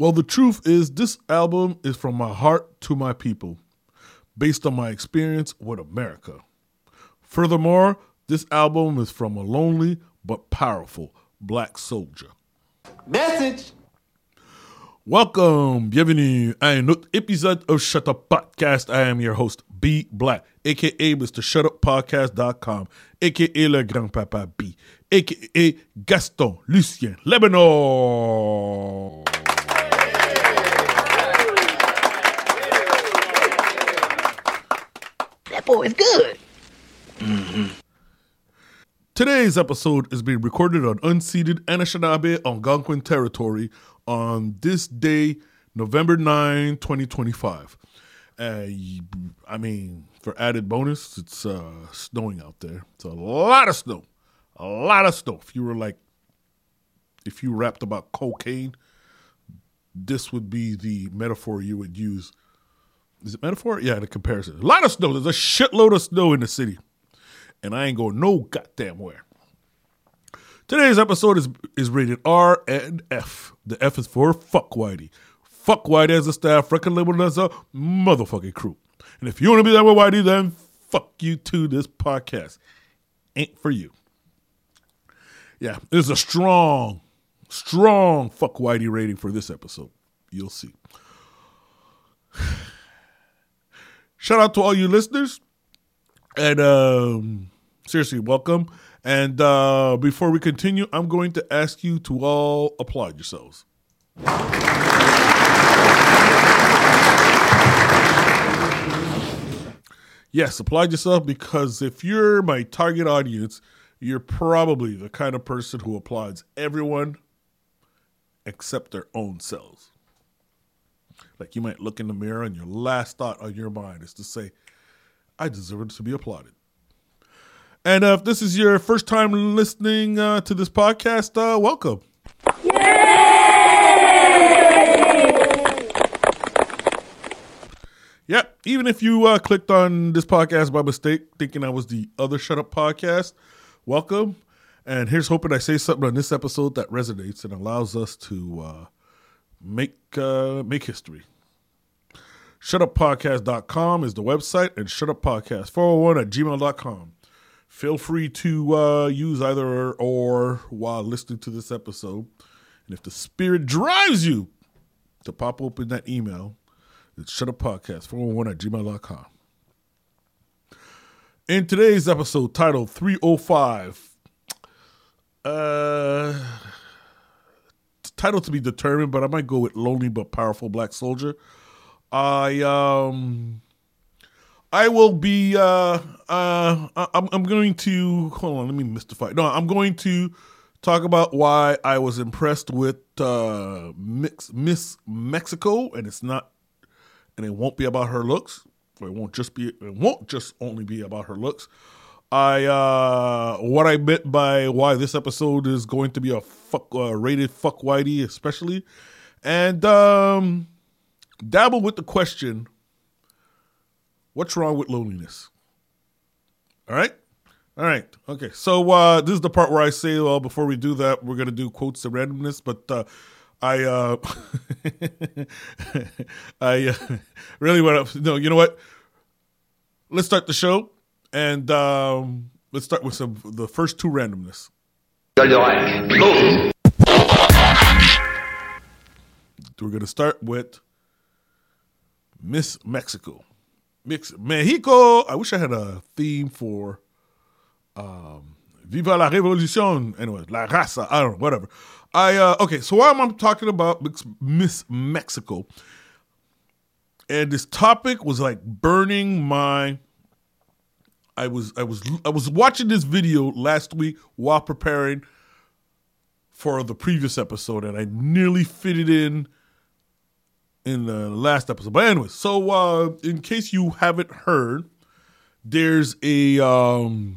Well, the truth is, this album is from my heart to my people, based on my experience with America. Furthermore, this album is from a lonely but powerful black soldier. Message! Welcome, bienvenue à un autre épisode of Shut Up Podcast. I am your host, B Black, a.k.a. Mr. ShutUpPodcast.com, a.k.a. Le Grand-Papa B, a.k.a. Gaston Lucien Lebanon. That boy is good. Today's episode is being recorded on unceded Anishinaabe Algonquin territory on this day, November 9, 2025. I mean, for added bonus, it's snowing out there. It's a lot of snow. A lot of snow. If you rapped about cocaine, this would be the metaphor you would use. Is it metaphor? Yeah, the comparison. A lot of snow. There's a shitload of snow in the city. And I ain't going no goddamn where. Today's episode is rated R and F. The F is for Fuck Whitey. Fuck Whitey as a staff, record label as a motherfucking crew. And if you want to be there with Whitey, then fuck you too. This podcast ain't for you. Yeah, there's a strong Fuck Whitey rating for this episode. You'll see. Shout out to all you listeners. And seriously, welcome. And before we continue, I'm going to ask you to all applaud yourselves. Yes, applaud yourself, because if you're my target audience, you're probably the kind of person who applauds everyone except their own selves. Like, you might look in the mirror and your last thought on your mind is to say, I deserve to be applauded. And if this is your first time listening to this podcast, welcome. Yay! Yeah, even if you clicked on this podcast by mistake, thinking I was the other Shut Up Podcast, welcome. And here's hoping I say something on this episode that resonates and allows us to make history. ShutUpPodcast.com is the website, and ShutUpPodcast401@gmail.com. Feel free to use either or while listening to this episode. And if the spirit drives you to pop open that email, it's ShutUpPodcast401@gmail.com. In today's episode, titled 305, title to be determined, but I might go with Lonely but Powerful Black Soldier. I will be I'm going to hold on, let me mystify. No, I'm going to talk about why I was impressed with Miss Mexico, and it won't be about her looks. It won't just only be about her looks. What I meant by why this episode is going to be a rated Fuck Whitey especially, and dabble with the question, what's wrong with loneliness? All right? Okay. So this is the part where I say, well, before we do that, we're going to do quotes and randomness, but I really want to, no, you know what? Let's start the show, and let's start with the first two randomness. We're going to start with Miss Mexico. Mexico. I wish I had a theme for Viva la Revolución. Anyway, La Raza. I don't know, whatever. Okay, so why am I talking about Miss Mexico? And this topic was like burning my. I was watching this video last week while preparing for the previous episode, and I nearly fit it in the last episode. But anyway, so in case you haven't heard, there was an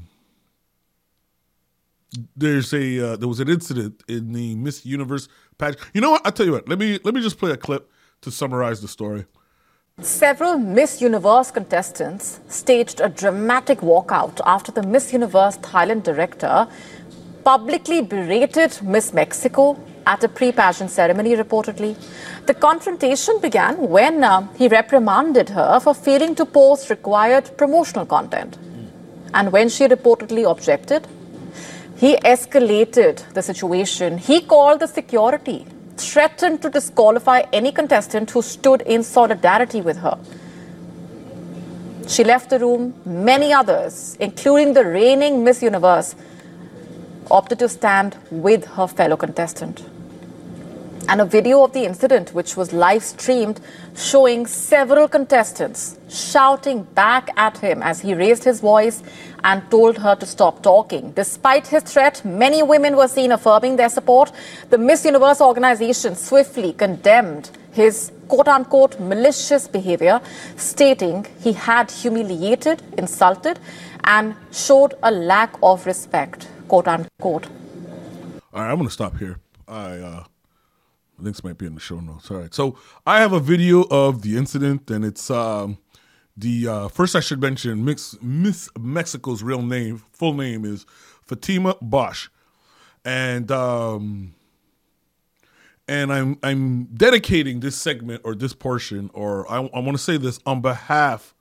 incident in the Miss Universe pageant. You know what? I'll tell you what. Let me just play a clip to summarize the story. Several Miss Universe contestants staged a dramatic walkout after the Miss Universe Thailand director publicly berated Miss Mexico at a pre-pageant ceremony, reportedly. The confrontation began when he reprimanded her for failing to post required promotional content. And when she reportedly objected, he escalated the situation. He called the security, threatened to disqualify any contestant who stood in solidarity with her. She left the room. Many others, including the reigning Miss Universe, opted to stand with her fellow contestant. And a video of the incident, which was live streamed, showing several contestants shouting back at him as he raised his voice and told her to stop talking. Despite his threat, many women were seen affirming their support. The Miss Universe organization swiftly condemned his quote-unquote malicious behavior, stating he had humiliated, insulted, and showed a lack of respect, quote-unquote. All right, I'm going to stop here. Links might be in the show notes. All right. So I have a video of the incident, and it's first I should mention Miss Mexico's full name is Fatima Bosch. And I'm dedicating this segment or this portion, or I want to say this on behalf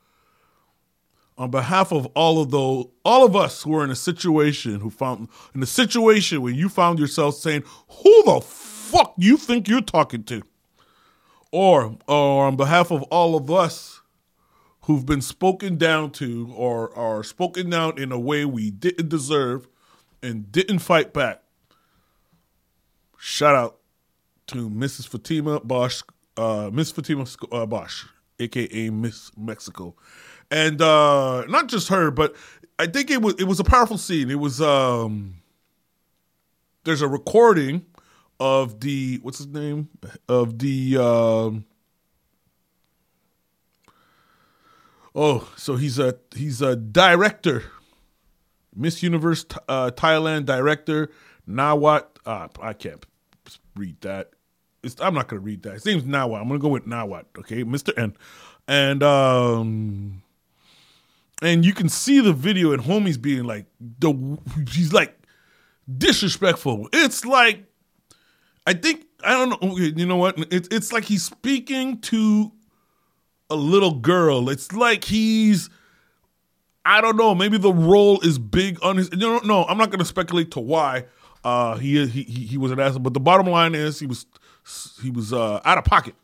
of all of us who are in a situation when you found yourself saying, who the fuck you think you're talking to? Or on behalf of all of us who've been spoken down to or are spoken down in a way we didn't deserve and didn't fight back. Shout out to Mrs. Fatima Bosch, Miss Fatima Bosch, aka Miss Mexico. And not just her, but I think it was a powerful scene. It was there's a recording of the what's his name? Of the so he's a director, Miss Universe Thailand director, Nawat. I can't read that. I'm not going to read that. His name's Nawat. I'm going to go with Nawat, okay? Mr. N. And you can see the video and homie's being like, he's like disrespectful. It's like, I don't know, you know what? It's like he's speaking to a little girl. It's like I don't know, maybe the role is big on his, no, I'm not going to speculate to why he was an asshole, but the bottom line is he was out of pocket.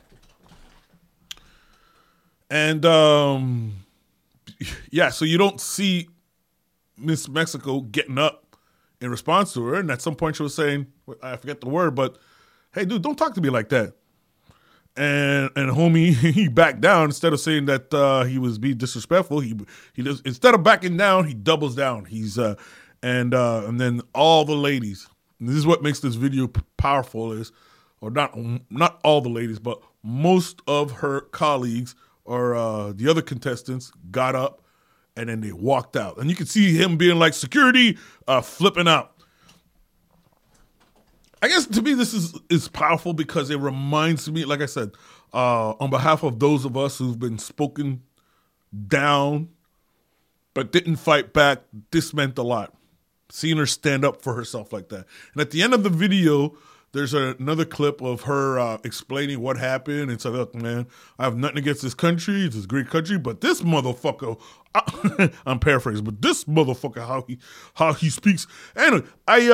And yeah, so you don't see Miss Mexico getting up in response to her, and at some point she was saying, I forget the word, but hey, dude, don't talk to me like that. And homie, he backed down instead of saying that he was being disrespectful. He does, instead of backing down, he doubles down. He's and then all the ladies. And this is what makes this video powerful is, or not all the ladies, but most of her colleagues or the other contestants got up and then they walked out. And you can see him being like, security, flipping out. I guess to me this is powerful because it reminds me, like I said, on behalf of those of us who've been spoken down but didn't fight back, this meant a lot. Seeing her stand up for herself like that. And at the end of the video, there's another clip of her explaining what happened and said, look, man, I have nothing against this country. It's a great country, but this motherfucker, I'm paraphrasing, but this motherfucker, how he speaks. Anyway,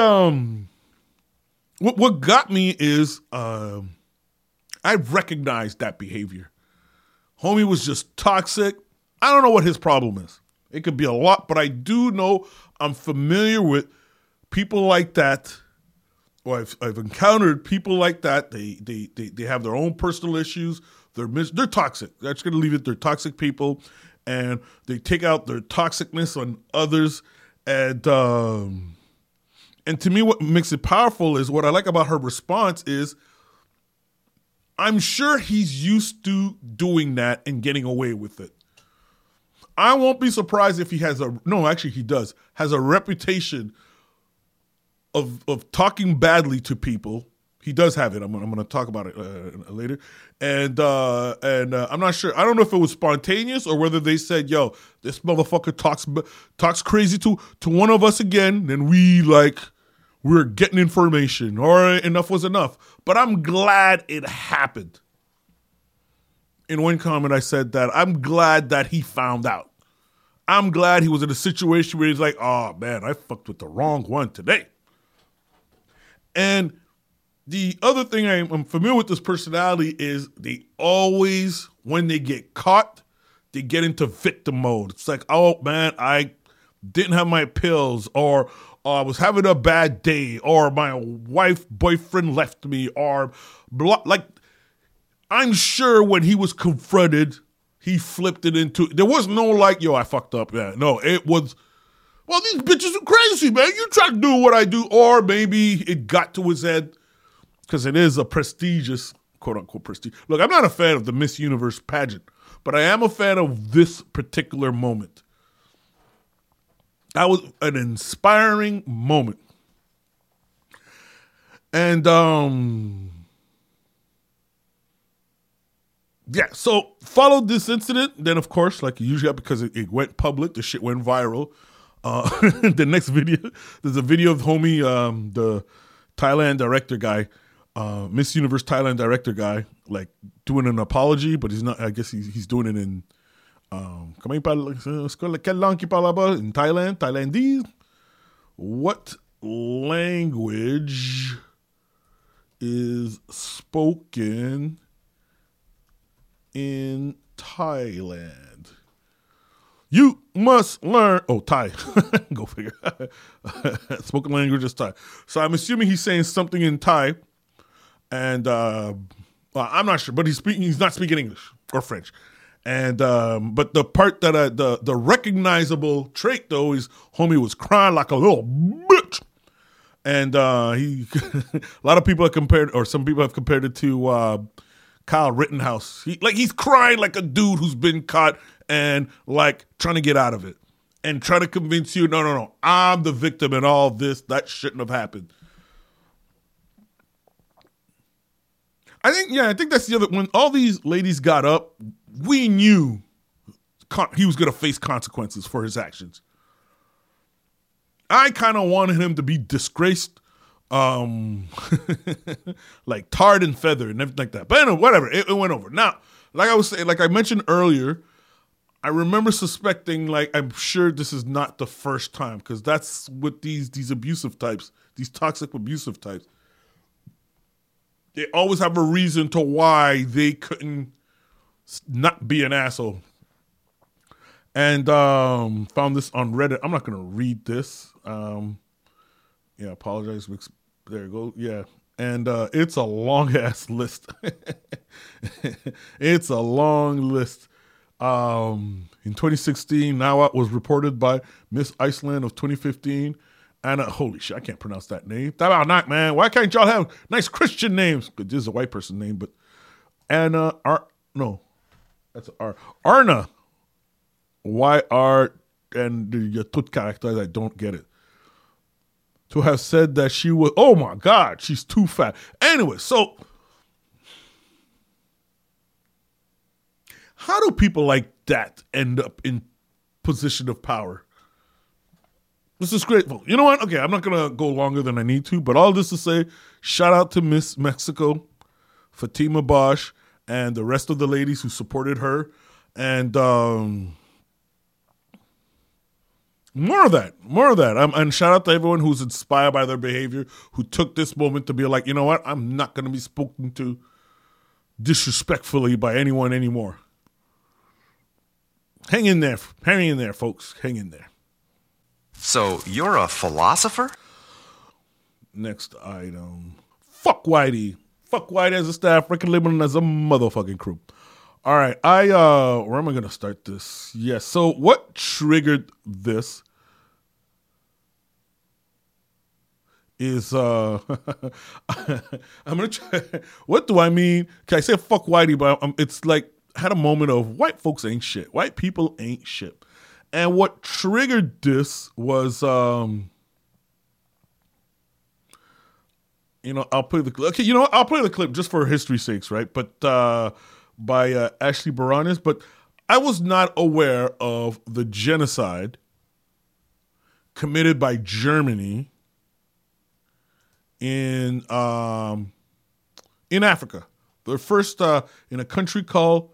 what got me is I recognized that behavior. Homie was just toxic. I don't know what his problem is. It could be a lot, but I do know I'm familiar with people like that. Or I've encountered people like that. They have their own personal issues. They're toxic. I'm just going to leave it. They're toxic people, and they take out their toxicness on others. And to me, what makes it powerful is what I like about her response is I'm sure he's used to doing that and getting away with it. I won't be surprised if he has he has a reputation of talking badly to people. He does have it. I'm going to talk about it later. And I'm not sure. I don't know if it was spontaneous or whether they said, yo, this motherfucker talks crazy to one of us again. Then we we're getting information, or enough was enough. But I'm glad it happened. In one comment, I said that I'm glad that he found out. I'm glad he was in a situation where he's like, oh man, I fucked with the wrong one today. And the other thing I'm familiar with this personality is they always, when they get caught, they get into victim mode. It's like, oh man, I didn't have my pills, or I was having a bad day, or my boyfriend left me, or like, I'm sure when he was confronted, he flipped it into, there was no like, yo, I fucked up. Yeah, no, it was, well, these bitches are crazy, man. You try to do what I do. Or maybe it got to his head, because it is a prestigious, quote unquote, prestige. Look, I'm not a fan of the Miss Universe pageant, but I am a fan of this particular moment. That was an inspiring moment. And, yeah, so followed this incident. Then, of course, like you usually have, because it went public, the shit went viral. The next video, there's a video of homie, the Thailand director guy, Miss Universe Thailand director guy, like doing an apology, but he's not, I guess he's doing it in, in Thailand, Thailandese. What language is spoken in Thailand? You must learn. Oh, Thai. Go figure. Spoken language is Thai. So I'm assuming he's saying something in Thai, and I'm not sure, but he's not speaking English or French. And but the part that the recognizable trait though is homie was crying like a little bitch. And he a lot of people have compared, or some people have compared it to Kyle Rittenhouse. He's crying like a dude who's been caught and like trying to get out of it and trying to convince you, no, I'm the victim in all this. That shouldn't have happened. I think that's the other, when all these ladies got up, we knew he was going to face consequences for his actions. I kind of wanted him to be disgraced, like tarred and feathered and everything like that. But anyway, whatever, it went over. Now, like I was saying, like I mentioned earlier, I remember suspecting, like, I'm sure this is not the first time, because that's with these abusive types, these toxic abusive types. They always have a reason to why they couldn't not be an asshole. And found this on Reddit. I'm not going to read this. Apologize. There you go. Yeah. And it's a long-ass list. It's a long list. In 2016, Nawat was reported by Miss Iceland of 2015. Anna, holy shit, I can't pronounce that name. That not, man. Why can't y'all have nice Christian names? This is a white person name, but Anna, that's an R. Arna, Y-R, and the tut characters, I don't get it. To have said that she was, oh my God, she's too fat. Anyway, so how do people like that end up in position of power? This is great. You know what? Okay, I'm not going to go longer than I need to, but all this to say, shout out to Miss Mexico, Fatima Bosch, and the rest of the ladies who supported her. And more of that. And shout out to everyone who's inspired by their behavior, who took this moment to be like, you know what? I'm not going to be spoken to disrespectfully by anyone anymore. Hang in there, folks. Hang in there. So you're a philosopher? Next item. Fuck Whitey. Fuck Whitey as a staff, record labeling as a motherfucking crew. All right, where am I going to start this? Yes, so what triggered this is, I'm going to try, what do I mean? Okay, I say fuck Whitey, but it's like, I had a moment of white folks ain't shit. White people ain't shit. And what triggered this was, I'll play the clip. Okay, I'll play the clip just for history's sakes, right? But by Ashley Baranis. But I was not aware of the genocide committed by Germany in Africa. They're first in a country called,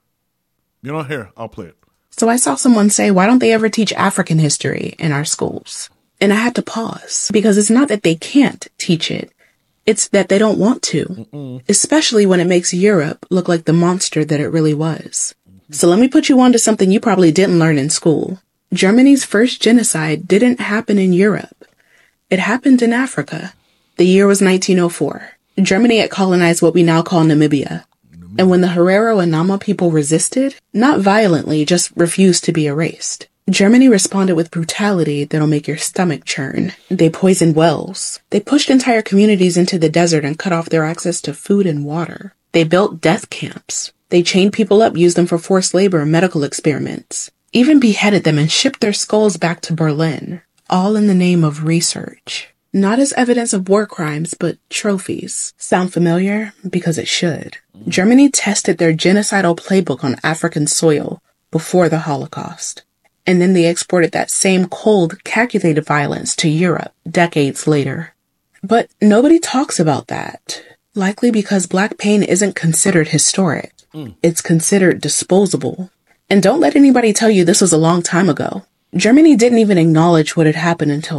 here, I'll play it. So I saw someone say, why don't they ever teach African history in our schools? And I had to pause because it's not that they can't teach it. It's that they don't want to, especially when it makes Europe look like the monster that it really was. So let me put you on to something you probably didn't learn in school. Germany's first genocide didn't happen in Europe. It happened in Africa. The year was 1904. Germany had colonized what we now call Namibia. And when the Herero and Nama people resisted, not violently, just refused to be erased, Germany responded with brutality that'll make your stomach churn. They poisoned wells. They pushed entire communities into the desert and cut off their access to food and water. They built death camps. They chained people up, used them for forced labor and medical experiments, even beheaded them and shipped their skulls back to Berlin, all in the name of research. Not as evidence of war crimes, but trophies. Sound familiar? Because it should. Germany tested their genocidal playbook on African soil before the Holocaust. And then they exported that same cold, calculated violence to Europe decades later. But nobody talks about that. Likely because Black pain isn't considered historic. It's considered disposable. And don't let anybody tell you this was a long time ago. Germany didn't even acknowledge what had happened until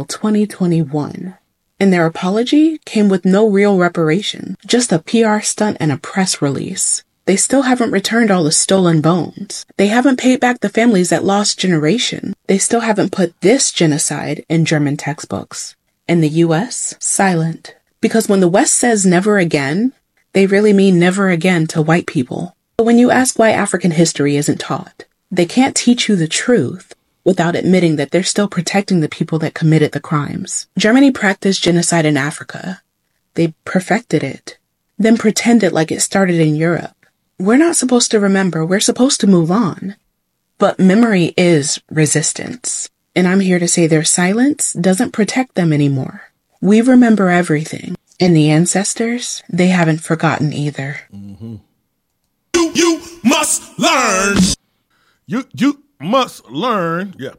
2021. And their apology came with no real reparation, just a PR stunt and a press release. They still haven't returned all the stolen bones. They haven't paid back the families that lost generation. They still haven't put this genocide in German textbooks. And the US? Silent. Because when the West says never again, they really mean never again to white people. But when you ask why African history isn't taught, they can't teach you the truth without admitting that they're still protecting the people that committed the crimes. Germany practiced genocide in Africa. They perfected it, then pretended like it started in Europe. We're not supposed to remember, we're supposed to move on. But memory is resistance. And I'm here to say their silence doesn't protect them anymore. We remember everything. And the ancestors, they haven't forgotten either. You must learn. You must learn. Yeah.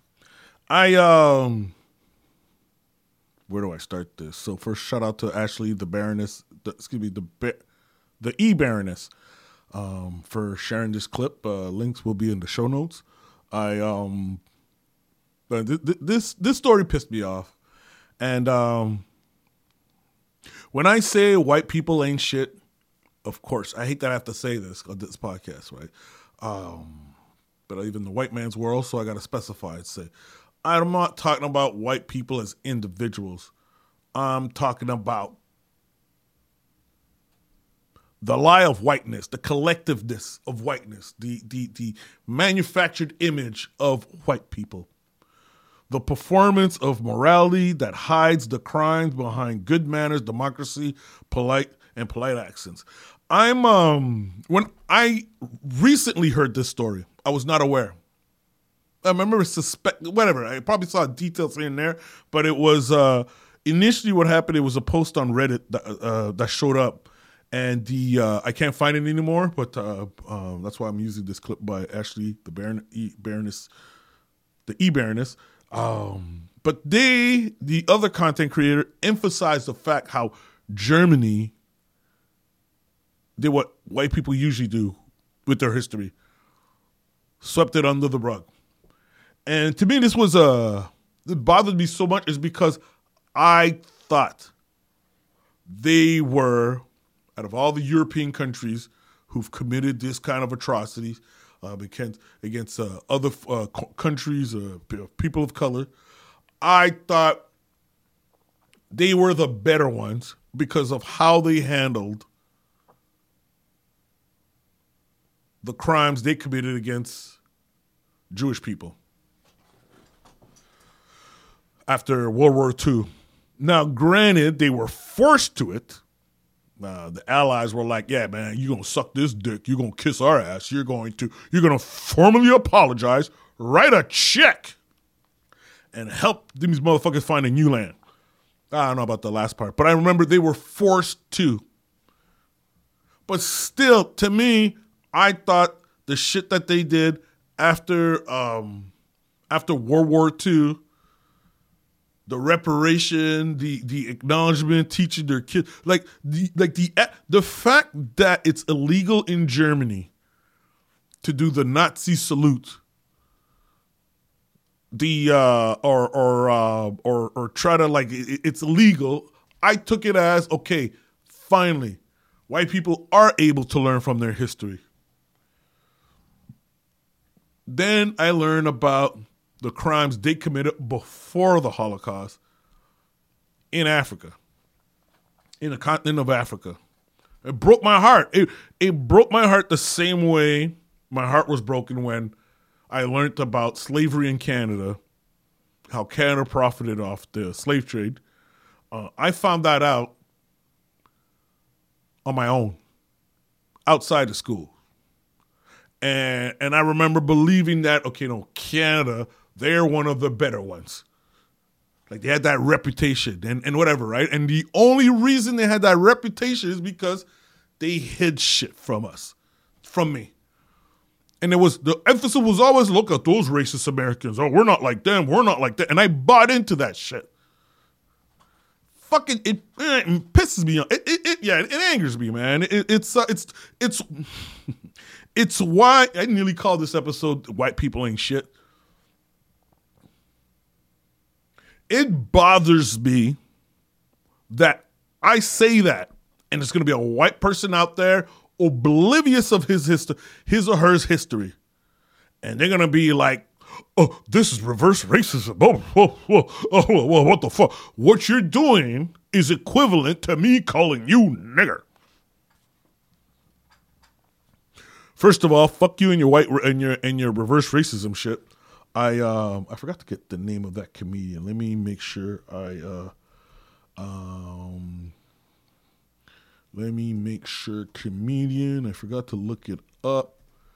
Where do I start this? So first, shout out to Ashley, the Baroness, the E-Baroness, for sharing this clip. Links will be in the show notes. This story pissed me off. And when I say white people ain't shit, of course, I hate that I have to say this on this podcast, right? But I live in the white man's world, so I got to specify and say, I'm not talking about white people as individuals. I'm talking about the lie of whiteness, the collectiveness of whiteness, the manufactured image of white people, the performance of morality that hides the crimes behind good manners, democracy, polite accents. When I recently heard this story, I was not aware. I remember whatever. I probably saw details here and there, but it was initially what happened. It was a post on Reddit that showed up, and I can't find it anymore. But that's why I'm using this clip by Ashley, the E-Baroness. But the other content creator, emphasized the fact how Germany did what white people usually do with their history. Swept it under the rug. And to me, this was it bothered me so much is because I thought they were, out of all the European countries who've committed this kind of atrocities against other countries, people of color, I thought they were the better ones because of how they handled the crimes they committed against Jewish people after World War II. Now, granted, they were forced to it. The Allies were like, yeah, man, you're going to suck this dick. You're going to kiss our ass. You're going to formally apologize, write a check, and help these motherfuckers find a new land. I don't know about the last part, but I remember they were forced to. But still, to me, I thought the shit that they did after World War II, the reparation, the acknowledgement, teaching their kids, the fact that it's illegal in Germany to do the Nazi salute, or try to it's illegal. I took it as, okay, finally, white people are able to learn from their history. Then I learned about the crimes they committed before the Holocaust in Africa, in the continent of Africa. It broke my heart. It broke my heart the same way my heart was broken when I learned about slavery in Canada, how Canada profited off the slave trade. I found that out on my own, outside of school. And I remember believing that, okay, no, Canada, they're one of the better ones. Like, they had that reputation and whatever, right? And the only reason they had that reputation is because they hid shit from us, from me. And the emphasis was always, look at those racist Americans. Oh, we're not like them. We're not like that. And I bought into that shit. Fucking, it pisses me off. It angers me, man. It's why I nearly called this episode "White People Ain't Shit." It bothers me that I say that, and there's going to be a white person out there oblivious of his or her history, and they're going to be like, "Oh, this is reverse racism." Oh, what the fuck? What you're doing is equivalent to me calling you nigger. First of all, fuck you and your white and your reverse racism shit. I forgot to get the name of that comedian. Let me make sure comedian. I forgot to look it up.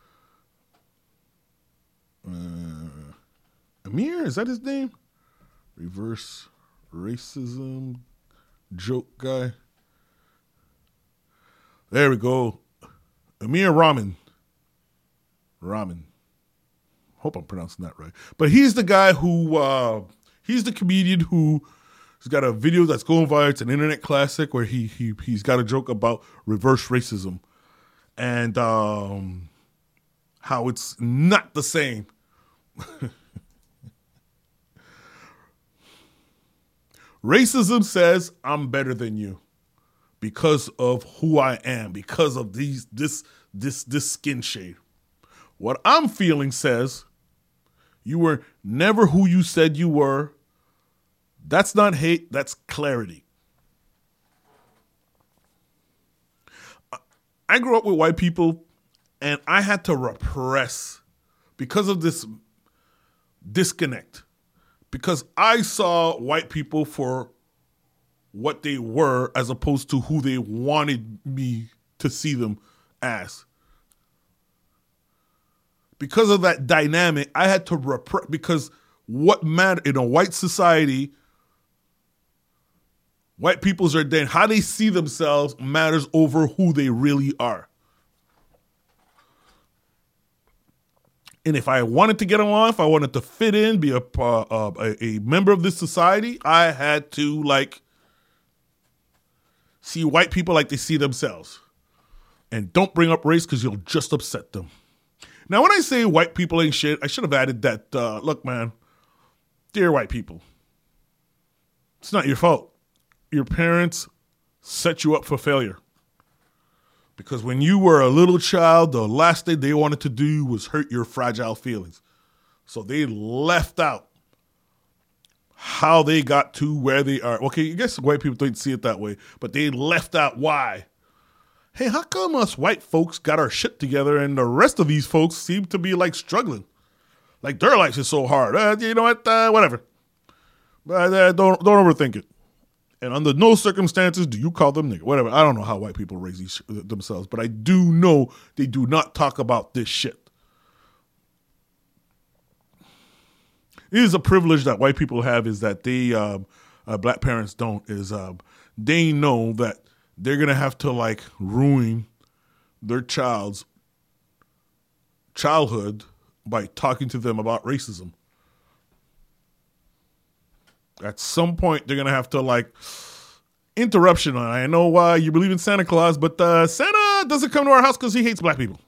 Amir, is that his name? Reverse racism joke guy. There we go. Amir Rahman. Hope I'm pronouncing that right. But he's the guy who, he's the comedian who's got a video that's going viral. It's an internet classic where he's got a joke about reverse racism and how it's not the same. Racism says I'm better than you because of who I am, because of this skin shade. What I'm feeling says you were never who you said you were. That's not hate, that's clarity. I grew up with white people and I had to repress because of this disconnect. Because I saw white people for what they were as opposed to who they wanted me to see them as. Because of that dynamic, I had to repress, because what mattered in a white society, white people's are then how they see themselves matters over who they really are. And if I wanted to get along, if I wanted to fit in, be a member of this society, I had to see white people like they see themselves. And don't bring up race because you'll just upset them. Now, when I say white people ain't shit, I should have added that, look, man, dear white people, it's not your fault. Your parents set you up for failure. Because when you were a little child, the last thing they wanted to do was hurt your fragile feelings. So they left out how they got to where they are. Okay, I guess white people don't see it that way, but they left out why. Hey, how come us white folks got our shit together and the rest of these folks seem to be struggling? Like their life is so hard. You know what? Whatever. But don't overthink it. And under no circumstances do you call them nigga. Whatever. I don't know how white people raise themselves, but I do know they do not talk about this shit. It is a privilege that white people have is that they, black parents don't, is they know that they're going to have to ruin their child's childhood by talking to them about racism. At some point, they're going to have to, like, interruption. I know you believe in Santa Claus, but Santa doesn't come to our house because he hates black people.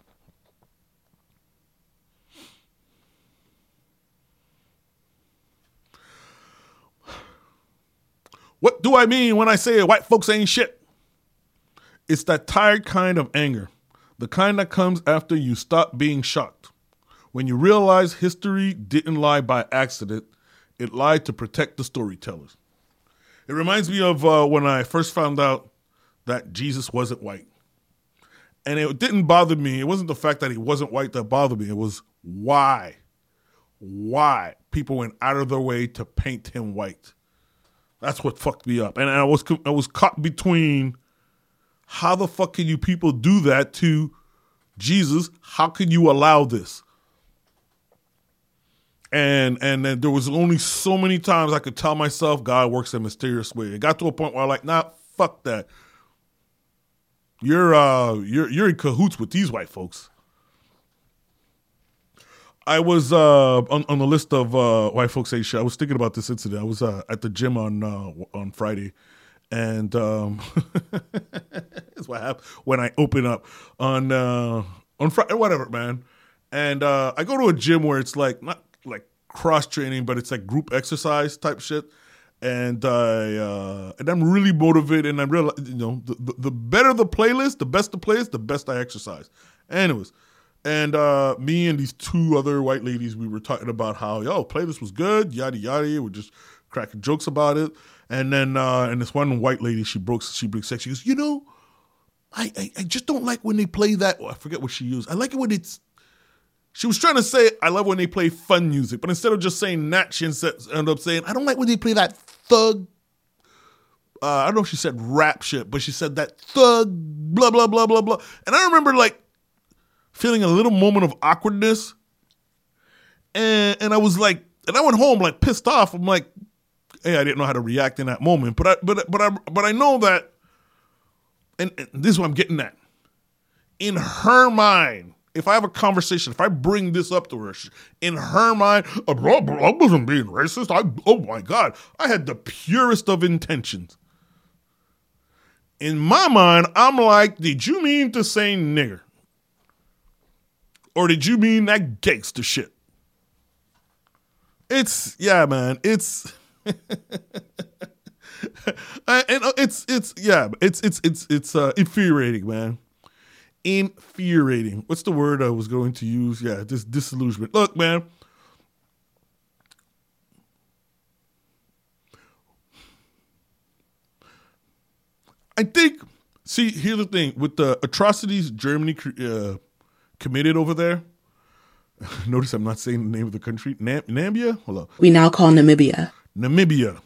What do I mean when I say white folks ain't shit? It's that tired kind of anger. The kind that comes after you stop being shocked. When you realize history didn't lie by accident, it lied to protect the storytellers. It reminds me of when I first found out that Jesus wasn't white. And it didn't bother me. It wasn't the fact that he wasn't white that bothered me. It was why people went out of their way to paint him white. That's what fucked me up. And I was caught between, how the fuck can you people do that to Jesus? How can you allow this? And then there was only so many times I could tell myself God works in a mysterious way. It got to a point where I'm like, nah, fuck that. You're in cahoots with these white folks. I was on the list of white folks say shit. I was thinking about this incident. I was at the gym on Friday, and that's what happened when I open up on Friday, whatever, man. And I go to a gym where it's like not like cross training, but it's like group exercise type shit. And I'm really motivated, and I'm real. The better the playlist, the best the playlist, the best I exercise. Anyways. And me and these two other white ladies, we were talking about how, playlist was good, yada, yada. We're just cracking jokes about it. And then and this one white lady, she broke sex. She goes, I just don't like when they play that. I forget what she used. I like it when she was trying to say, I love when they play fun music. But instead of just saying that, she ended up saying, I don't like when they play that thug. I don't know if she said rap shit, but she said that thug, blah, blah, blah, blah, blah. And I remember, like, feeling a little moment of awkwardness. And I was like, and I went home like pissed off. I'm like, hey, I didn't know how to react in that moment. But I know that, and this is what I'm getting at. In her mind, if I have a conversation, if I bring this up to her, in her mind, I wasn't being racist. Oh my God, I had the purest of intentions. In my mind, I'm like, did you mean to say nigger? Or did you mean that gangster shit? It's infuriating, man. Infuriating. What's the word I was going to use? Yeah, this disillusionment. Look, man. I think, here's the thing. With the atrocities Germany committed over there. Notice I'm not saying the name of the country. Namibia? Hold up. We now call Namibia. Namibia.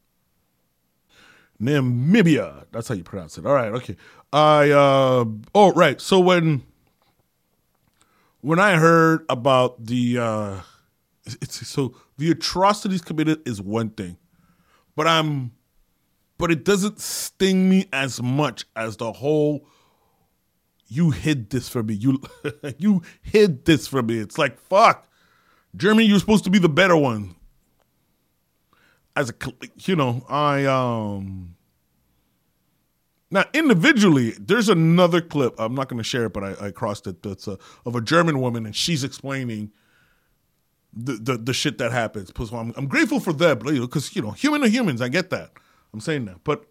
That's how you pronounce it. All right, okay. Right. So when I heard about the atrocities committed is one thing, but it doesn't sting me as much as the whole, you hid this from me. You hid this from me. It's like, fuck. Germany, you're supposed to be the better one. Now individually, there's another clip. I'm not going to share it, but I crossed it. That's of a German woman, and she's explaining the shit that happens. I'm grateful for them, because human to humans. I get that. I'm saying that, but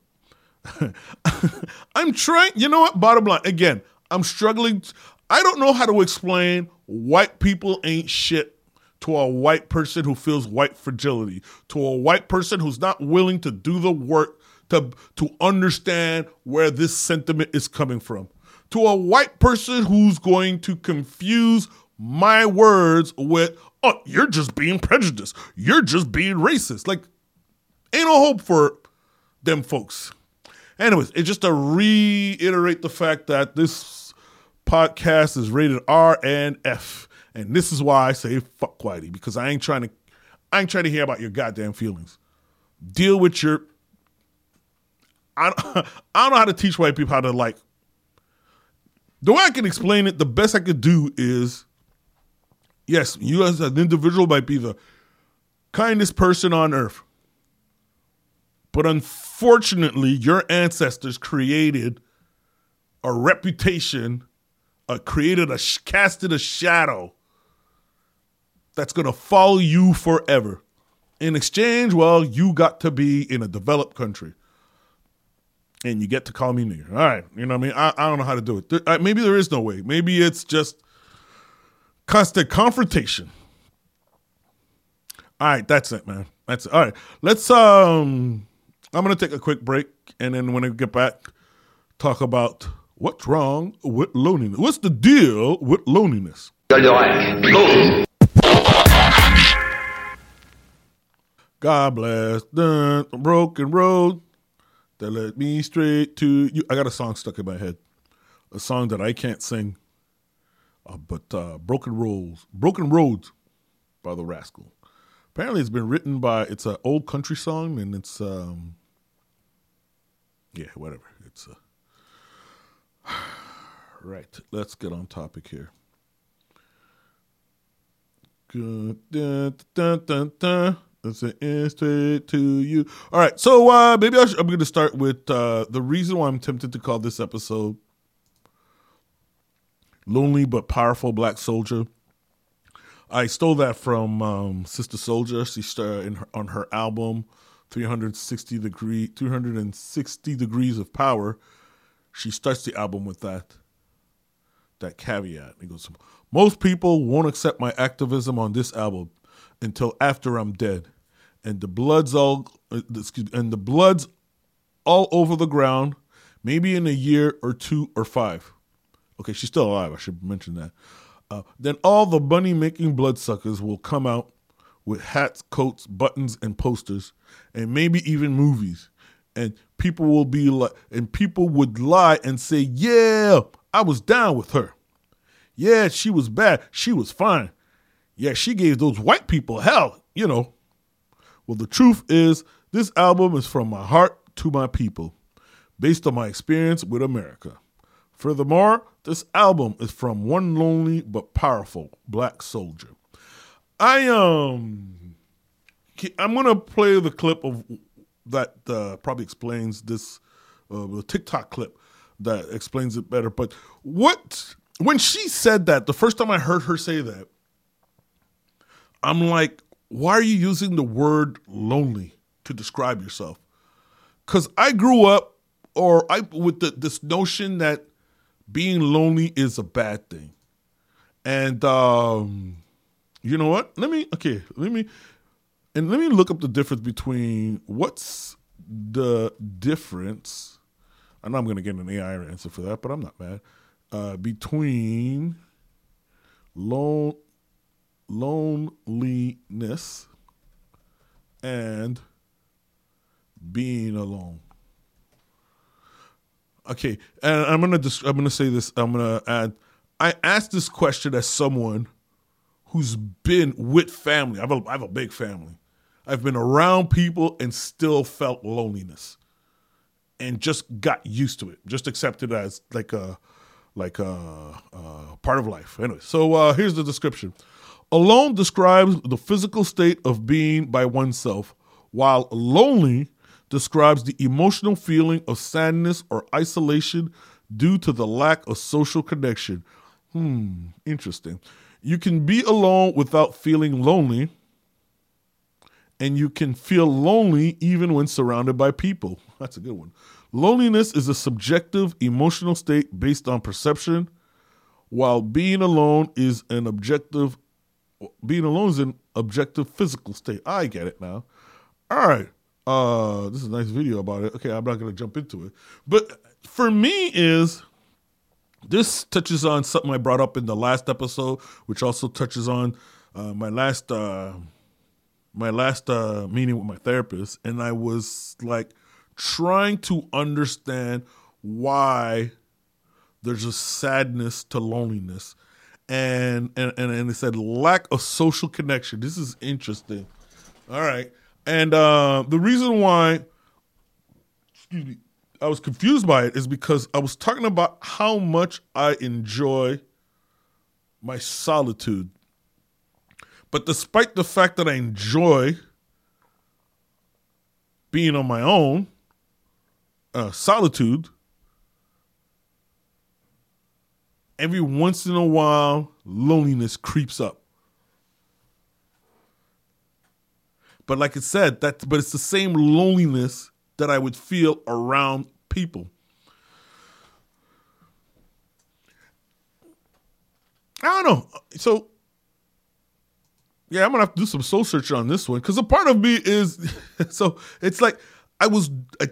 I'm trying. You know what? Bottom line, again, I'm struggling. I don't know how to explain white people ain't shit to a white person who feels white fragility, to a white person who's not willing to do the work to understand where this sentiment is coming from, to a white person who's going to confuse my words with, oh, you're just being prejudiced. You're just being racist. Like, ain't no hope for them folks. Anyways, it's just to reiterate the fact that this podcast is rated R and F. And this is why I say fuck Whitey, because I ain't trying to hear about your goddamn feelings. Deal with your... I don't know how to teach white people how to, like... The way I can explain it, the best I could do is, yes, you as an individual might be the kindest person on earth. But unfortunately, your ancestors created a reputation, casted a shadow that's going to follow you forever. In exchange, well, you got to be in a developed country. And you get to call me nigger. All right. You know what I mean? I don't know how to do it. Maybe there is no way. Maybe it's just constant confrontation. All right. That's it, man. That's it. All right. Let's, I'm going to take a quick break. And then when I get back, talk about what's wrong with loneliness. What's the deal with loneliness? God bless the broken road that led me straight to you. I got a song stuck in my head, a song that I can't sing, but Broken Roads by The Rascal. Apparently it's been written by, it's an old country song, and it's, yeah, whatever. It's, right, let's get on topic here. Good, dun, dun, dun, dun. Let's say straight to you. All right, so maybe I'm going to start with the reason why I'm tempted to call this episode "Lonely but Powerful Black Soldier." I stole that from Sister Souljah. She started on her album 360 Degrees of Power. She starts the album with that caveat. It goes, "Most people won't accept my activism on this album until after I'm dead, and the blood's all over the ground, maybe in a year or 2 or 5. Okay, she's still alive. I should mention that. Then all the money-making bloodsuckers will come out with hats, coats, buttons, and posters, and maybe even movies. And people will be like, and people would lie and say, yeah, I was down with her. Yeah, she was bad. She was fine. Yeah, she gave those white people hell, you know. Well, the truth is, this album is from my heart to my people, based on my experience with America. Furthermore, this album is from one lonely but powerful black soldier." I'm gonna play the clip of that probably explains this, the TikTok clip that explains it better. But when she said that, the first time I heard her say that, I'm like, why are you using the word lonely to describe yourself? Because I grew up with this notion that being lonely is a bad thing. And you know what? Let me look up the difference between what's the difference. I know I'm going to get an AI answer for that, but I'm not mad. Between loneliness and being alone. Okay, and I'm gonna say this. I'm gonna add. I asked this question as someone who's been with family. I have a big family. I've been around people and still felt loneliness, and just got used to it. Just accepted it as like a part of life. Anyway, so here's the description. Alone describes the physical state of being by oneself, while lonely describes the emotional feeling of sadness or isolation due to the lack of social connection. Interesting. You can be alone without feeling lonely, and you can feel lonely even when surrounded by people. That's a good one. Loneliness is a subjective emotional state based on perception, while being alone is an objective physical state. I get it now. All right. This is a nice video about it. Okay, I'm not going to jump into it. But for me this touches on something I brought up in the last episode, which also touches on my last meeting with my therapist. And I was like trying to understand why there's a sadness to loneliness. And it said lack of social connection. This is interesting. All right. And the reason why I was confused by it is because I was talking about how much I enjoy my solitude. But despite the fact that I enjoy being on my own, solitude, every once in a while, loneliness creeps up. But like I said, but it's the same loneliness that I would feel around people. I don't know. So, yeah, I'm going to have to do some soul searching on this one. Because a part of me is, so it's like, I was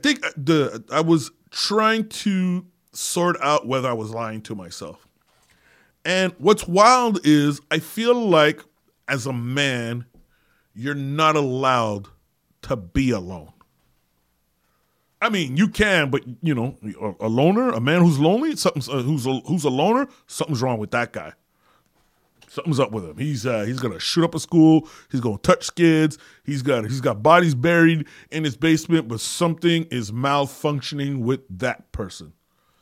trying to sort out whether I was lying to myself. And what's wild is I feel like as a man, you're not allowed to be alone. I mean, you can, but you know, a loner, a man who's lonely, who's a loner, something's wrong with that guy. Something's up with him. He's gonna shoot up a school. He's gonna touch kids. He's got bodies buried in his basement, but something is malfunctioning with that person.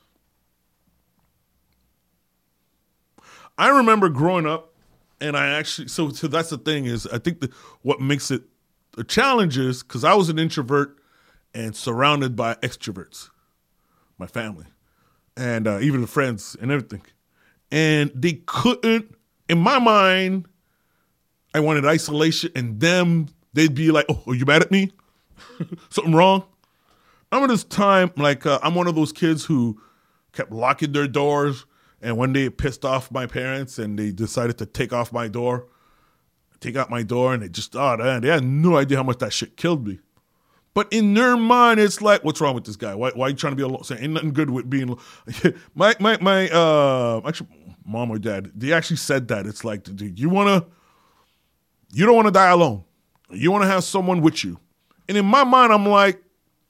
I remember growing up, and I actually so that's the thing is I think what makes it a challenge is because I was an introvert and surrounded by extroverts, my family, and even the friends and everything, and they couldn't. In my mind, I wanted isolation, and they'd be like, "Oh, are you mad at me? Something wrong?" I'm at this time, like, I'm one of those kids who kept locking their doors, and one day it pissed off my parents, and they decided to take out my door, and they just, they had no idea how much that shit killed me. But in their mind, it's like, what's wrong with this guy? Why are you trying to be alone? Saying, ain't nothing good with being alone. Actually, mom or dad, they actually said that. It's like, dude, you don't want to die alone. You want to have someone with you. And in my mind, I'm like,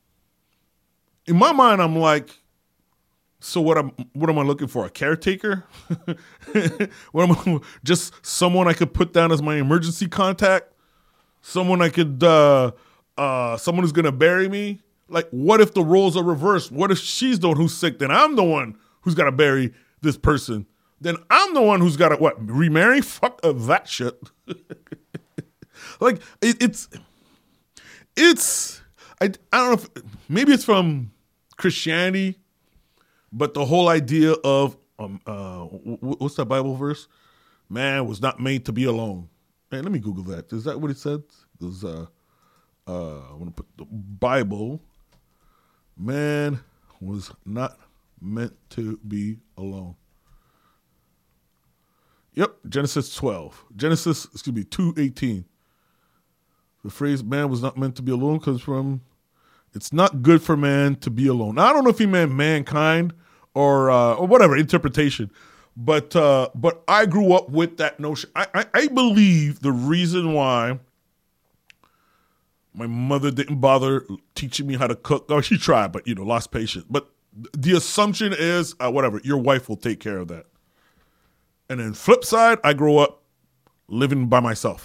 so what am I looking for? A caretaker? Just someone I could put down as my emergency contact? Someone I could, someone who's going to bury me? Like, what if the roles are reversed? What if she's the one who's sick? Then I'm the one who's got to bury this person. Then I'm the one who's got to, remarry? Fuck that shit. Like, it's I don't know if, maybe it's from Christianity, but the whole idea of, what's that Bible verse? Man was not made to be alone. Man, let me Google that. Is that what it said? It was, I want to put the Bible. Man was not meant to be alone. Yep, Genesis 2:18. The phrase "man was not meant to be alone" comes from, it's not good for man to be alone. Now, I don't know if he meant mankind or whatever interpretation, but I grew up with that notion. I believe the reason why my mother didn't bother teaching me how to cook. Oh, she tried, but lost patience. But the assumption is, whatever, your wife will take care of that. And then flip side, I grew up living by myself.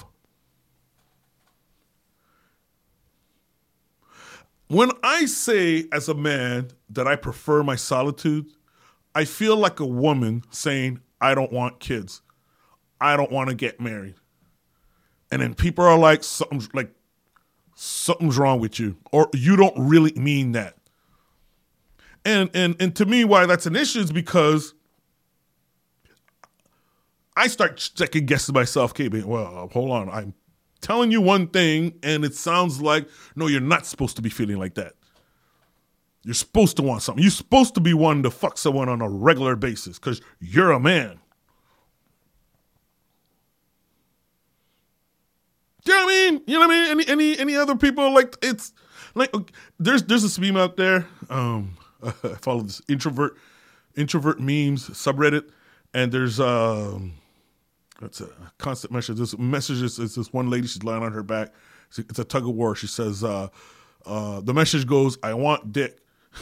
When I say as a man that I prefer my solitude, I feel like a woman saying, I don't want kids. I don't want to get married. And then people are like, something's wrong with you. Or you don't really mean that. And to me, why that's an issue is because I start second guessing myself. Okay, well, hold on. I'm telling you one thing, and it sounds like, no, you're not supposed to be feeling like that. You're supposed to want something. You're supposed to be wanting to fuck someone on a regular basis because you're a man. Do you know what I mean? You know what I mean? Any other people, like, it's like, there's this meme out there. I follow this introvert memes subreddit, and there's it's a constant message. This message is this one lady, she's lying on her back. It's a tug of war. She says, the message goes, I want dick.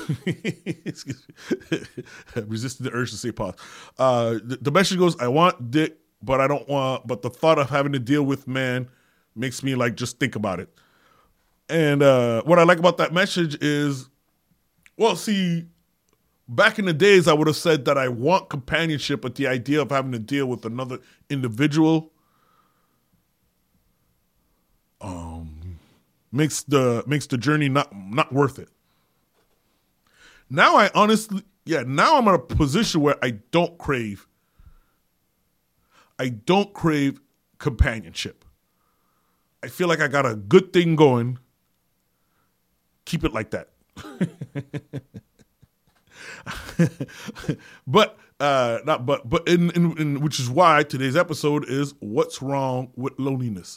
Resisting the urge to say pause. The message goes, I want dick, but I don't want, but the thought of having to deal with man makes me like, just think about it. And what I like about that message is, well, see, back in the days, I would have said that I want companionship, but the idea of having to deal with another individual makes the journey not worth it. Now I'm in a position where I don't crave companionship. I feel like I got a good thing going. Keep it like that. But which is why today's episode is what's wrong with loneliness.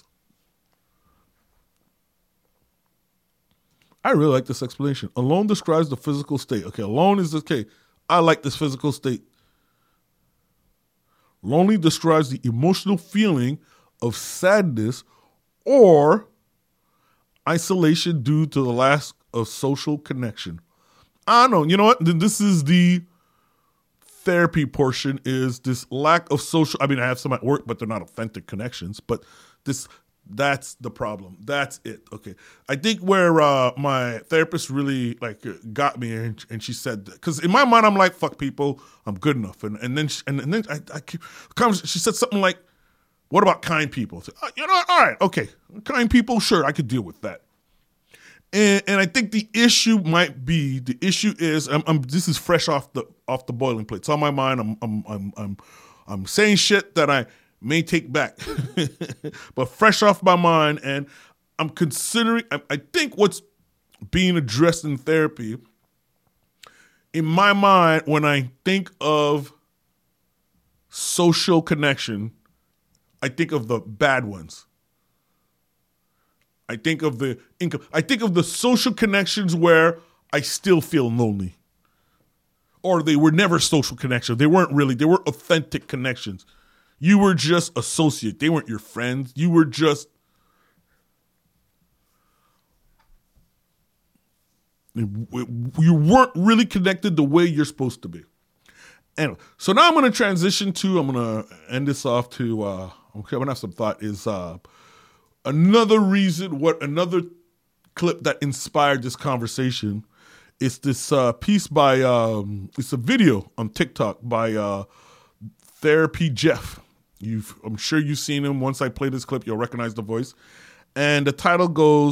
I really like this explanation. Alone describes the physical state. Okay, alone is okay. I like this physical state. Lonely describes the emotional feeling of sadness or isolation due to the lack of social connection. I don't know. You know what? This is the therapy portion, is this lack of social. I mean, I have some at work, but they're not authentic connections. But that's the problem. That's it. Okay. I think where my therapist really got me, and she said, because in my mind I'm like, fuck people, I'm good enough. And then she said something like, what about kind people? So, all right, okay, kind people, sure, I could deal with that. And I think the issue is this is fresh off the boiling plate. It's on my mind. I'm saying shit that I may take back, but fresh off my mind, and I'm considering. I think what's being addressed in therapy, in my mind, when I think of social connection, I think of the bad ones. I think of the social connections where I still feel lonely, or they were never social connections. They weren't really. They were authentic connections. You were just associate. They weren't your friends. You were just. You weren't really connected the way you're supposed to be. Anyway, so now I'm going to transition to. I'm going to end this off to. I'm going to have some thought. Is another reason? Another clip that inspired this conversation? It's this piece by. It's a video on TikTok by Therapy Jeff. I'm sure you've seen him. Once I play this clip, you'll recognize the voice. And the title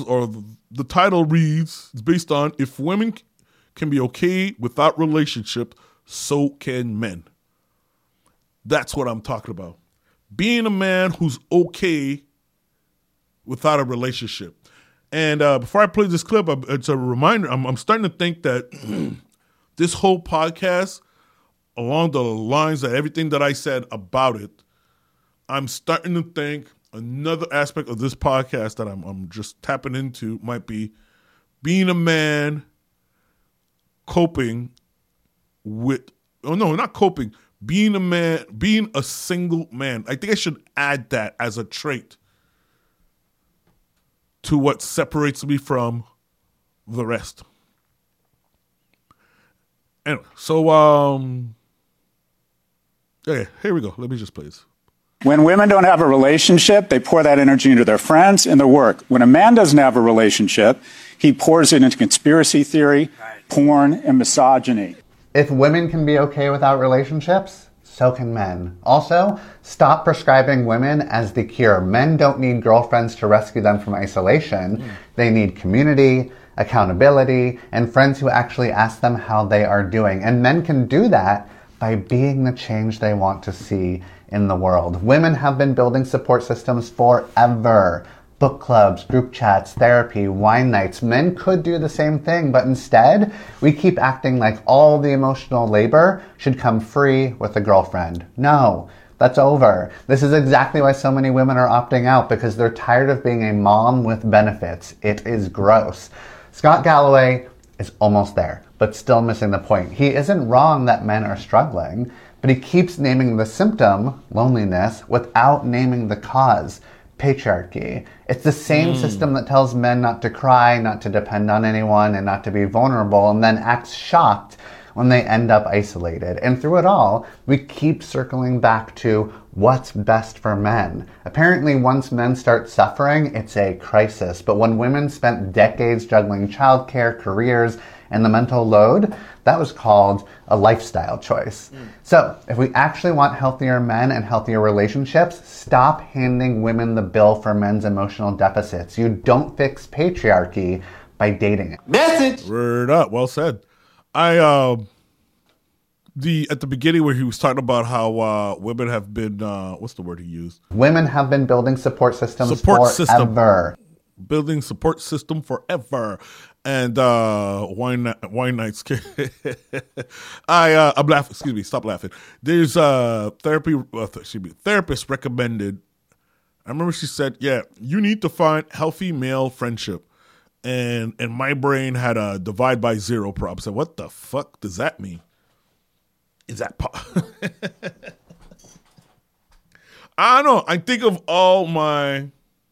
reads, it's based on, if women can be okay without relationship, so can men. That's what I'm talking about. Being a man who's okay without a relationship. And before I play this clip, it's a reminder. I'm starting to think that this whole podcast, along the lines of everything that I said about it, I'm starting to think another aspect of this podcast that I'm just tapping into might be being a man coping with, being a man, being a single man. I think I should add that as a trait to what separates me from the rest. Anyway, so, here we go. Let me just play this. When women don't have a relationship, they pour that energy into their friends and their work. When a man doesn't have a relationship, he pours it into conspiracy theory, porn, and misogyny. If women can be okay without relationships, so can men. Also, stop prescribing women as the cure. Men don't need girlfriends to rescue them from isolation. They need community, accountability, and friends who actually ask them how they are doing. And men can do that by being the change they want to see in the world. Women have been building support systems forever. Book clubs, group chats, therapy, wine nights. Men could do the same thing, but instead, we keep acting like all the emotional labor should come free with a girlfriend. No, that's over. This is exactly why so many women are opting out, because they're tired of being a mom with benefits. It is gross. Scott Galloway is almost there, but still missing the point. He isn't wrong that men are struggling, but he keeps naming the symptom, loneliness, without naming the cause, patriarchy. It's the same system that tells men not to cry, not to depend on anyone, and not to be vulnerable, and then acts shocked when they end up isolated. And through it all, we keep circling back to what's best for men. Apparently, once men start suffering, it's a crisis. But when women spent decades juggling childcare, careers, And the mental load, that was called a lifestyle choice. So if we actually want healthier men and healthier relationships, stop handing women the bill for men's emotional deficits. You don't fix patriarchy by dating it. Message. Word up. Well said. At the beginning where he was talking about how women have been what's the word he used? Women have been building support systems forever. Building support system forever. And wine nights. I'm laughing. Excuse me. Stop laughing. There's therapist recommended. I remember she said, "Yeah, you need to find healthy male friendship." And my brain had a divide by zero problem. So what the fuck does that mean? Is that I don't know. I think of I'm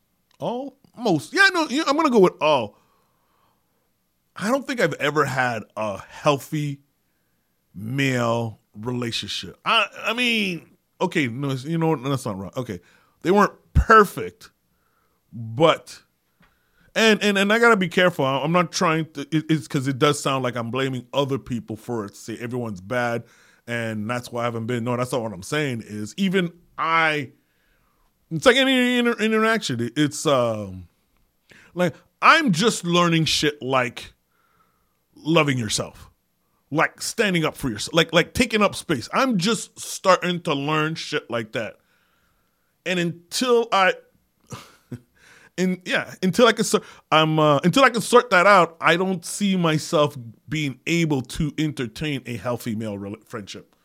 gonna go with all. I don't think I've ever had a healthy male relationship. I mean, okay, no, that's not right. Okay, they weren't perfect, but and I gotta be careful. I'm not trying to. It's because it does sound like I'm blaming other people for it. Say everyone's bad, and that's why I haven't been. No, that's not what I'm saying. Is even it's like any interaction. It's like I'm just learning shit like loving yourself, like standing up for yourself, like taking up space. I'm just starting to learn shit like that, and until I can sort that out, I don't see myself being able to entertain a healthy male friendship.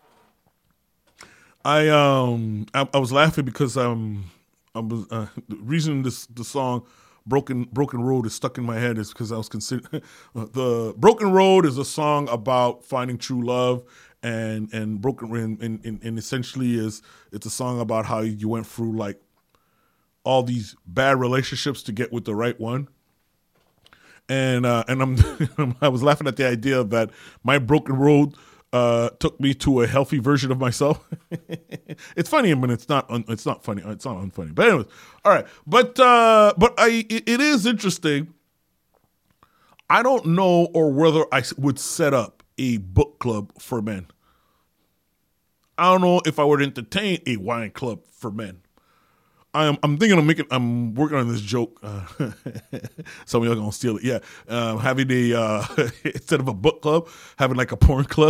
I was laughing because the reason the song Broken Road is stuck in my head is because I was considering the Broken Road is a song about finding true love, and broken and essentially it's a song about how you went through like all these bad relationships to get with the right one. And I was laughing at the idea that my broken road took me to a healthy version of myself. It's funny, but it's not funny. It's not unfunny. But anyways, all right. But it is interesting. I don't know or whether I would set up a book club for men. I don't know if I would entertain a wine club for men. I'm thinking of I'm working on this joke. Some of y'all gonna steal it. Yeah, having a instead of a book club, having like a porn club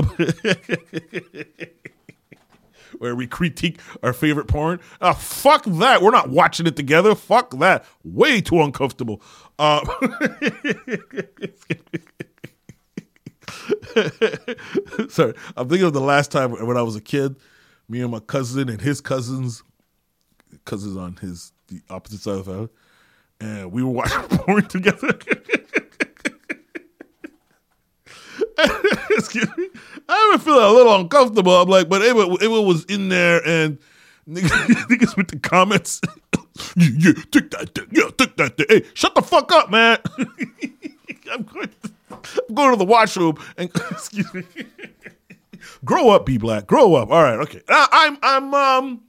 where we critique our favorite porn. Fuck that. We're not watching it together. Fuck that. Way too uncomfortable. Sorry, I'm thinking of the last time when I was a kid. Me and my cousin and his cousins on the opposite side of the family, and we were watching porn together. Excuse me. I even feel a little uncomfortable. I'm like, but it was in there, and niggas with the comments. yeah, take that thing. Hey, shut the fuck up, man. I'm going to the washroom and excuse me. Grow up, be black. Grow up. All right, okay. I'm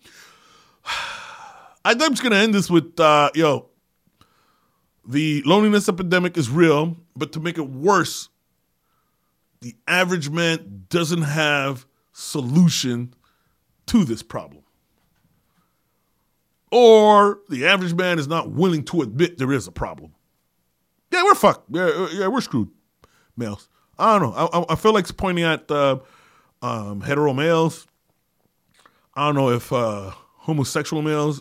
just gonna end this with the loneliness epidemic is real, but to make it worse, the average man doesn't have solution to this problem. Or the average man is not willing to admit there is a problem. Yeah, we're fucked. Yeah, we're screwed, males. I don't know. I feel like pointing at hetero males. I don't know if homosexual males,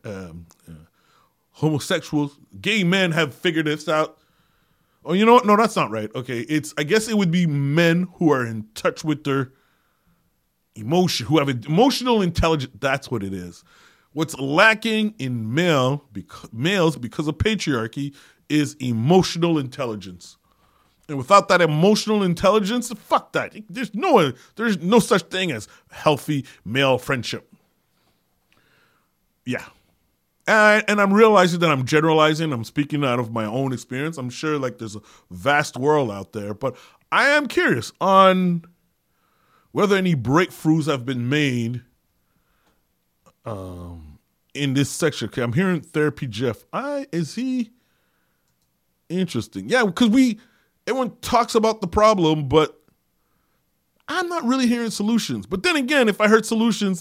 homosexuals, gay men have figured this out. Oh, you know what? No, that's not right. Okay, I guess it would be men who are in touch with their emotion, who have emotional intelligence. That's what it is. What's lacking in males because of patriarchy is emotional intelligence. And without that emotional intelligence, fuck that. There's no such thing as healthy male friendship. Yeah. And I'm realizing that I'm generalizing. I'm speaking out of my own experience. I'm sure like there's a vast world out there, but I am curious on whether any breakthroughs have been made in this section. Okay, I'm hearing Therapy Jeff. Is he interesting? Yeah, because everyone talks about the problem, but I'm not really hearing solutions. But then again, if I heard solutions,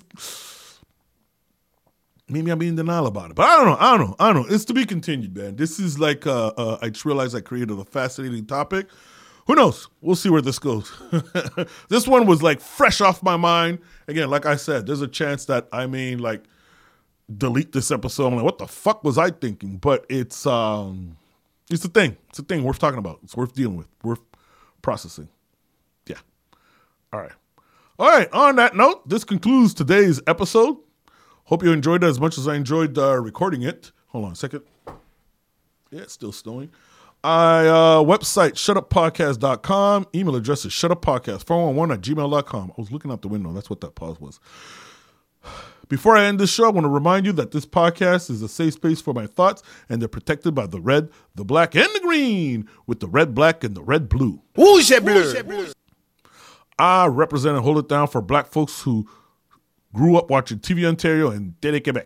maybe I'm being in denial about it. But I don't know. It's to be continued, man. This is like, I just realized I created a fascinating topic. Who knows? We'll see where this goes. This one was like fresh off my mind. Again, like I said, there's a chance that I may like delete this episode. I'm like, what the fuck was I thinking? But it's a thing. It's a thing worth talking about. It's worth dealing with. Worth processing. Yeah. All right. On that note, this concludes today's episode. Hope you enjoyed it as much as I enjoyed recording it. Hold on a second. Yeah, it's still snowing. Website, shutuppodcast.com. Email address is shutuppodcast411@gmail.com. I was looking out the window. That's what that pause was. Before I end this show, I want to remind you that this podcast is a safe space for my thoughts, and they're protected by the red, the black, and the green, with the red, black, and the red, blue. Rouge et bleu. I represent and hold it down for black folks who grew up watching TV Ontario and Télé-Québec.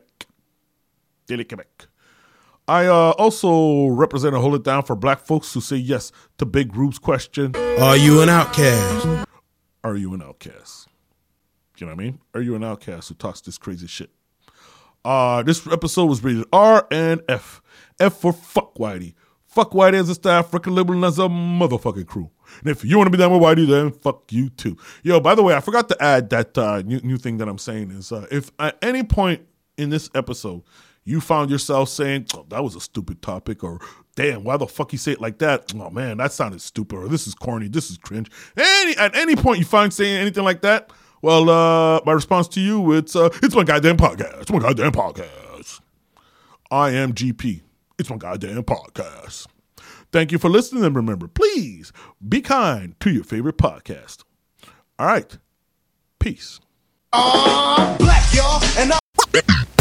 I also represent and hold it down for black folks who say yes to Big Rube's question. Are you an outcast? Are you an outcast? You know what I mean? Are you an outcast who talks this crazy shit? This episode was rated R and F. F for fuck Whitey. Fuck Whitey as a staff, freaking liberal as a motherfucking crew. And if you want to be down with Whitey, then fuck you too. Yo, by the way, I forgot to add that new thing that I'm saying is if at any point in this episode you found yourself saying, oh, that was a stupid topic, or damn, why the fuck you say it like that? Oh man, that sounded stupid, or this is corny, this is cringe. At any point you find saying anything like that, well, my response to you, it's my goddamn podcast. It's my goddamn podcast. I am GP. It's my goddamn podcast. Thank you for listening, and remember, please be kind to your favorite podcast. All right. Peace. Black, y'all, and